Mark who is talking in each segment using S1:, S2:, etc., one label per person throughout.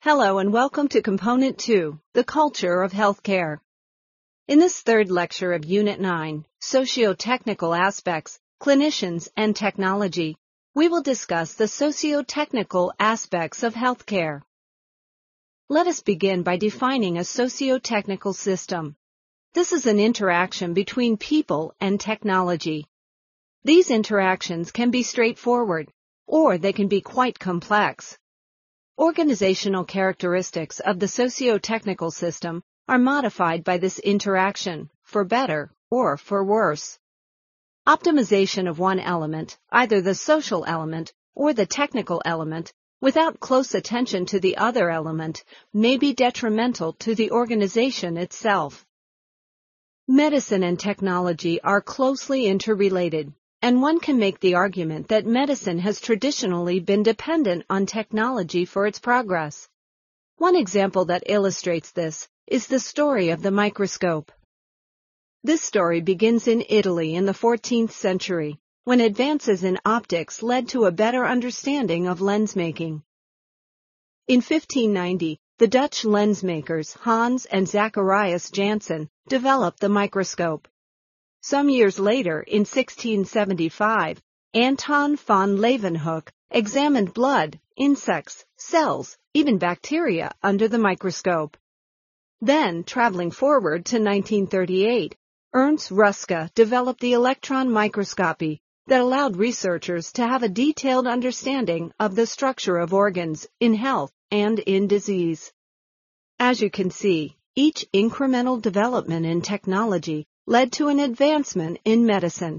S1: Hello and welcome to Component 2, The Culture of Healthcare. In this third lecture of Unit 9, Socio-Technical Aspects, Clinicians and Technology, we will discuss the socio-technical aspects of healthcare. Let us begin by defining a socio-technical system. This is an interaction between people and technology. These interactions can be straightforward, or they can be quite complex. Organizational characteristics of the socio-technical system are modified by this interaction, for better or for worse. Optimization of one element, either the social element or the technical element, without close attention to the other element, may be detrimental to the organization itself. Medicine and technology are closely interrelated, and one can make the argument that medicine has traditionally been dependent on technology for its progress. One example that illustrates this is the story of the microscope. This story begins in Italy in the 14th century, when advances in optics led to a better understanding of lens making. In 1590, the Dutch lens makers Hans and Zacharias Janssen developed the microscope. Some years later, in 1675, Anton von Leeuwenhoek examined blood, insects, cells, even bacteria under the microscope. Then, traveling forward to 1938, Ernst Ruska developed the electron microscopy that allowed researchers to have a detailed understanding of the structure of organs in health and in disease. As you can see, each incremental development in technology led to an advancement in medicine.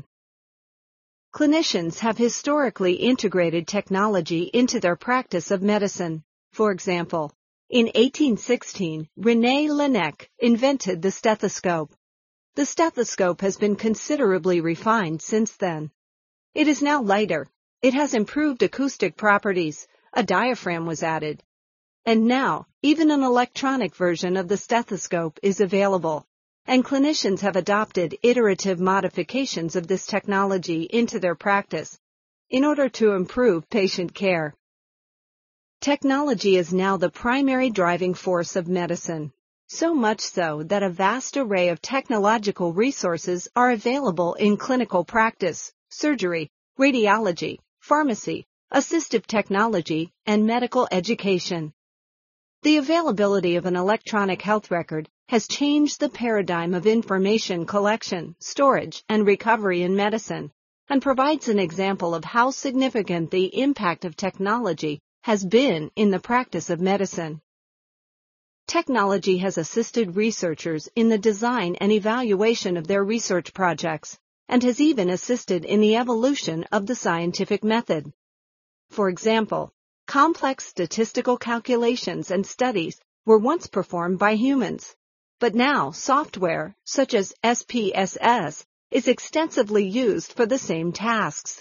S1: Clinicians have historically integrated technology into their practice of medicine. For example, in 1816, René Laennec invented the stethoscope. The stethoscope has been considerably refined since then. It is now lighter. It has improved acoustic properties. A diaphragm was added. And now, even an electronic version of the stethoscope is available, and clinicians have adopted iterative modifications of this technology into their practice in order to improve patient care. Technology is now the primary driving force of medicine, so much so that a vast array of technological resources are available in clinical practice, surgery, radiology, pharmacy, assistive technology, and medical education. The availability of an electronic health record has changed the paradigm of information collection, storage, and recovery in medicine, and provides an example of how significant the impact of technology has been in the practice of medicine. Technology has assisted researchers in the design and evaluation of their research projects, and has even assisted in the evolution of the scientific method. For example, complex statistical calculations and studies were once performed by humans, but now software, such as SPSS, is extensively used for the same tasks.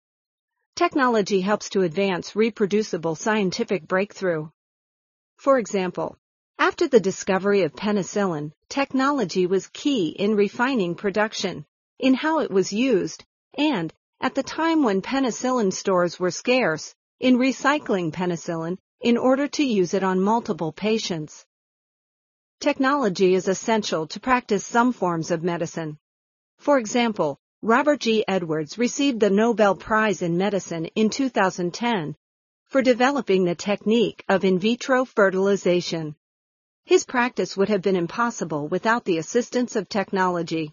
S1: Technology helps to advance reproducible scientific breakthrough. For example, after the discovery of penicillin, technology was key in refining production, in how it was used, and, at the time when penicillin stores were scarce, in recycling penicillin in order to use it on multiple patients. Technology is essential to practice some forms of medicine. For example, Robert G. Edwards received the Nobel Prize in Medicine in 2010 for developing the technique of in vitro fertilization. His practice would have been impossible without the assistance of technology.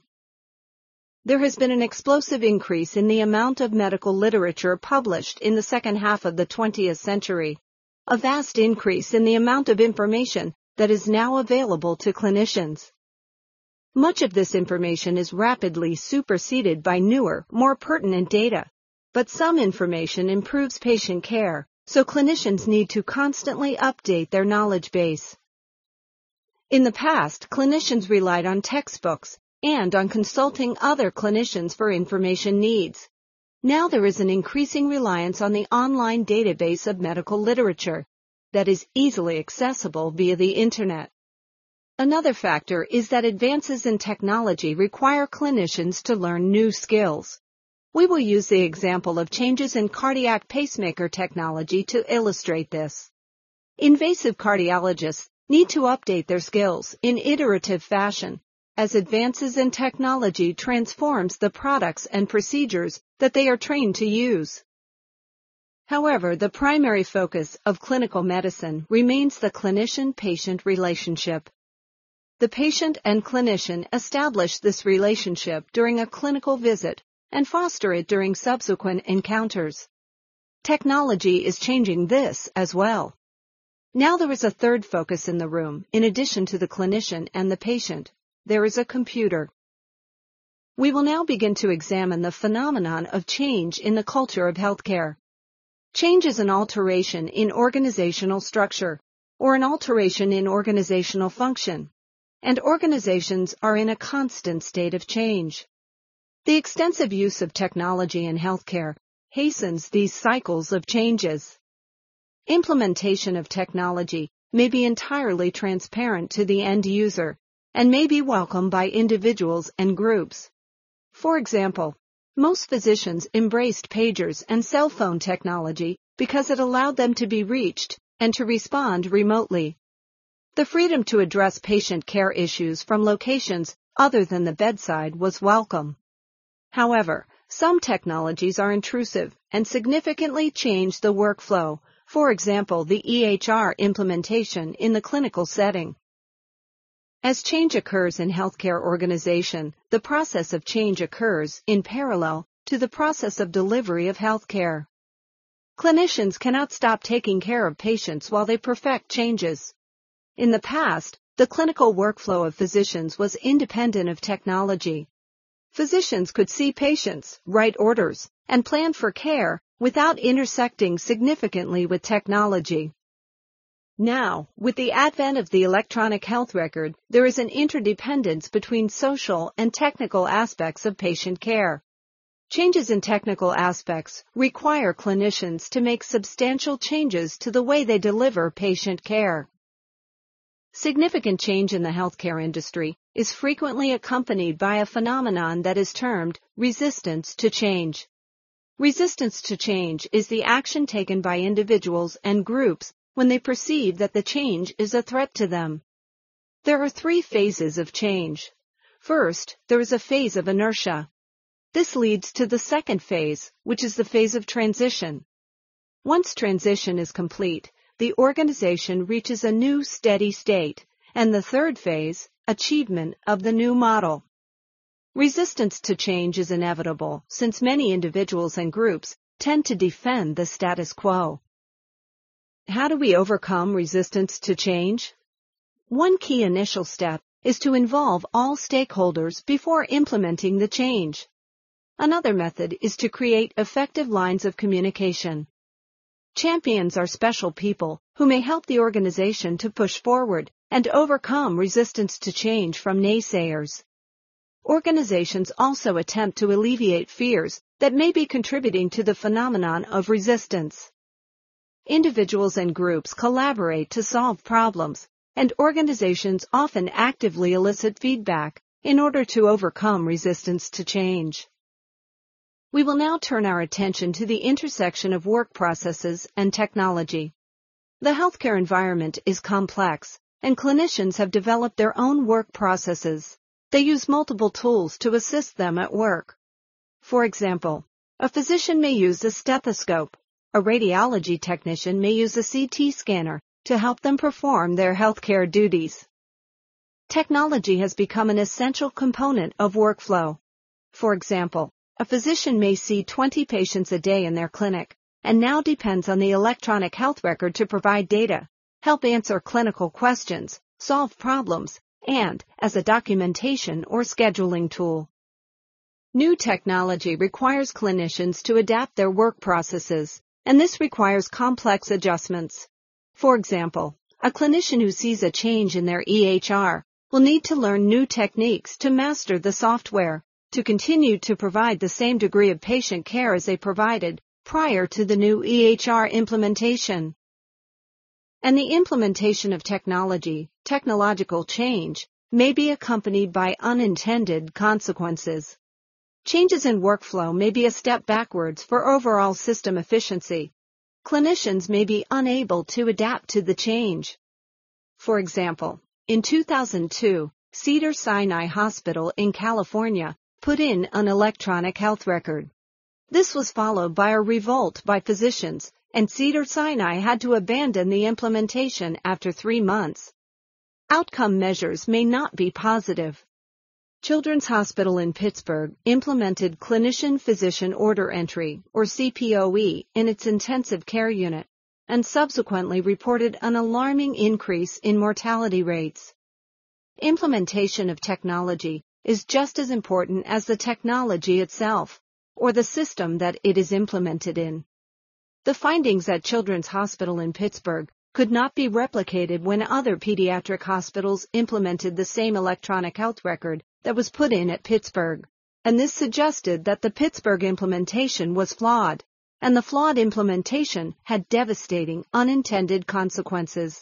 S1: There has been an explosive increase in the amount of medical literature published in the second half of the 20th century, a vast increase in the amount of information that is now available to clinicians. Much of this information is rapidly superseded by newer, more pertinent data, but some information improves patient care, so clinicians need to constantly update their knowledge base. In the past, clinicians relied on textbooks and on consulting other clinicians for information needs. Now there is an increasing reliance on the online database of medical literature that is easily accessible via the Internet. Another factor is that advances in technology require clinicians to learn new skills. We will use the example of changes in cardiac pacemaker technology to illustrate this. Invasive cardiologists need to update their skills in iterative fashion as advances in technology transforms the products and procedures that they are trained to use. However, the primary focus of clinical medicine remains the clinician-patient relationship. The patient and clinician establish this relationship during a clinical visit and foster it during subsequent encounters. Technology is changing this as well. Now there is a third focus in the room, in addition to the clinician and the patient. There is a computer. We will now begin to examine the phenomenon of change in the culture of healthcare. Change is an alteration in organizational structure, or an alteration in organizational function, and organizations are in a constant state of change. The extensive use of technology in healthcare hastens these cycles of changes. Implementation of technology may be entirely transparent to the end user and may be welcomed by individuals and groups. For example, most physicians embraced pagers and cell phone technology because it allowed them to be reached and to respond remotely. The freedom to address patient care issues from locations other than the bedside was welcome. However, some technologies are intrusive and significantly change the workflow, for example, the EHR implementation in the clinical setting. As change occurs in healthcare organization, the process of change occurs in parallel to the process of delivery of healthcare. Clinicians cannot stop taking care of patients while they perfect changes. In the past, the clinical workflow of physicians was independent of technology. Physicians could see patients, write orders, and plan for care without intersecting significantly with technology. Now, with the advent of the electronic health record, there is an interdependence between social and technical aspects of patient care. Changes in technical aspects require clinicians to make substantial changes to the way they deliver patient care. Significant change in the healthcare industry is frequently accompanied by a phenomenon that is termed resistance to change. Resistance to change is the action taken by individuals and groups when they perceive that the change is a threat to them. There are three phases of change. First, there is a phase of inertia. This leads to the second phase, which is the phase of transition. Once transition is complete, the organization reaches a new steady state, and the third phase, achievement of the new model. Resistance to change is inevitable, since many individuals and groups tend to defend the status quo. How do we overcome resistance to change? One key initial step is to involve all stakeholders before implementing the change. Another method is to create effective lines of communication. Champions are special people who may help the organization to push forward and overcome resistance to change from naysayers. Organizations also attempt to alleviate fears that may be contributing to the phenomenon of resistance. Individuals and groups collaborate to solve problems, and organizations often actively elicit feedback in order to overcome resistance to change. We will now turn our attention to the intersection of work processes and technology. The healthcare environment is complex, and clinicians have developed their own work processes. They use multiple tools to assist them at work. For example, a physician may use a stethoscope. A radiology technician may use a CT scanner to help them perform their healthcare duties. Technology has become an essential component of workflow. For example, a physician may see 20 patients a day in their clinic, and now depends on the electronic health record to provide data, help answer clinical questions, solve problems, and as a documentation or scheduling tool. New technology requires clinicians to adapt their work processes, and this requires complex adjustments. For example, a clinician who sees a change in their EHR will need to learn new techniques to master the software, to continue to provide the same degree of patient care as they provided prior to the new EHR implementation. And the implementation of technological change, may be accompanied by unintended consequences. Changes in workflow may be a step backwards for overall system efficiency. clinicians may be unable to adapt to the change. For example, in 2002, Cedars-Sinai Hospital in California put in an electronic health record. This was followed by a revolt by physicians, and Cedars-Sinai had to abandon the implementation after 3 months. Outcome measures may not be positive. Children's Hospital in Pittsburgh implemented Clinician Physician Order Entry, or CPOE, in its intensive care unit, and subsequently reported an alarming increase in mortality rates. Implementation of technology is just as important as the technology itself, or the system that it is implemented in. The findings at Children's Hospital in Pittsburgh could not be replicated when other pediatric hospitals implemented the same electronic health record that was put in at Pittsburgh, and this suggested that the Pittsburgh implementation was flawed, and the flawed implementation had devastating unintended consequences.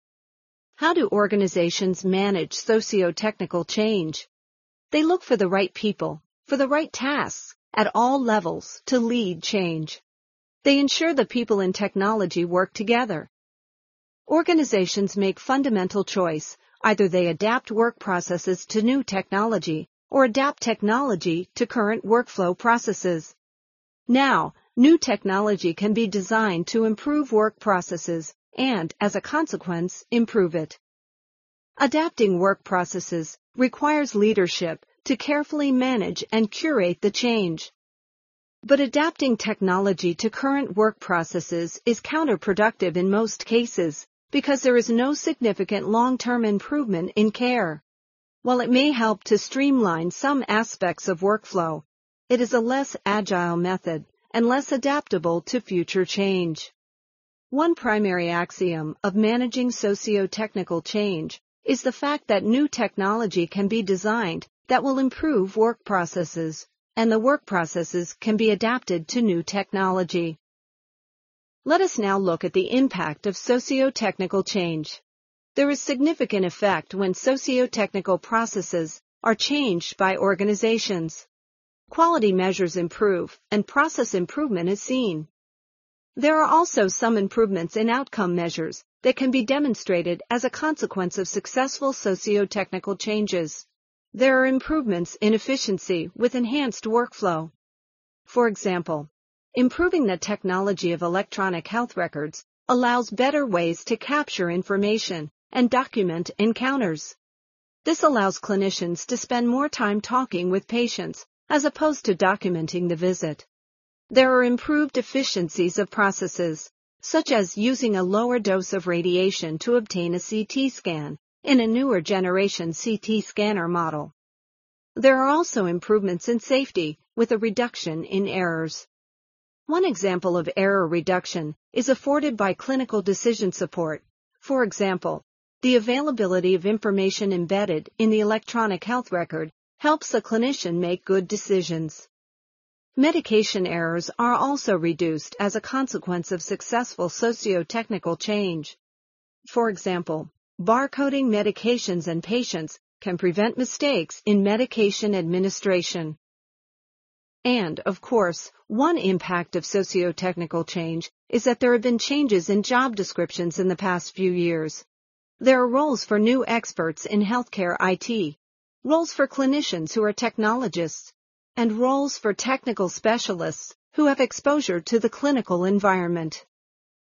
S1: How do organizations manage socio-technical change? They look for the right people, for the right tasks, at all levels to lead change. They ensure the people in technology work together. Organizations make fundamental choice. Either they adapt work processes to new technology or adapt technology to current workflow processes. Now, new technology can be designed to improve work processes and, as a consequence, improve it. Adapting work processes requires leadership to carefully manage and curate the change. But adapting technology to current work processes is counterproductive in most cases because there is no significant long-term improvement in care. While it may help to streamline some aspects of workflow, it is a less agile method and less adaptable to future change. One primary axiom of managing socio-technical change is the fact that new technology can be designed that will improve work processes, and the work processes can be adapted to new technology. Let us now look at the impact of socio-technical change. There is significant effect when socio-technical processes are changed by organizations. Quality measures improve, and process improvement is seen. There are also some improvements in outcome measures that can be demonstrated as a consequence of successful socio-technical changes. There are improvements in efficiency with enhanced workflow. For example, improving the technology of electronic health records allows better ways to capture information and document encounters. This allows clinicians to spend more time talking with patients as opposed to documenting the visit. There are improved efficiencies of processes, such as using a lower dose of radiation to obtain a CT scan in a newer generation CT scanner model. There are also improvements in safety with a reduction in errors. One example of error reduction is afforded by clinical decision support. For example, the availability of information embedded in the electronic health record helps a clinician make good decisions. Medication errors are also reduced as a consequence of successful socio-technical change. For example, barcoding medications and patients can prevent mistakes in medication administration. And, of course, one impact of socio-technical change is that there have been changes in job descriptions in the past few years. There are roles for new experts in healthcare IT, roles for clinicians who are technologists, and roles for technical specialists who have exposure to the clinical environment.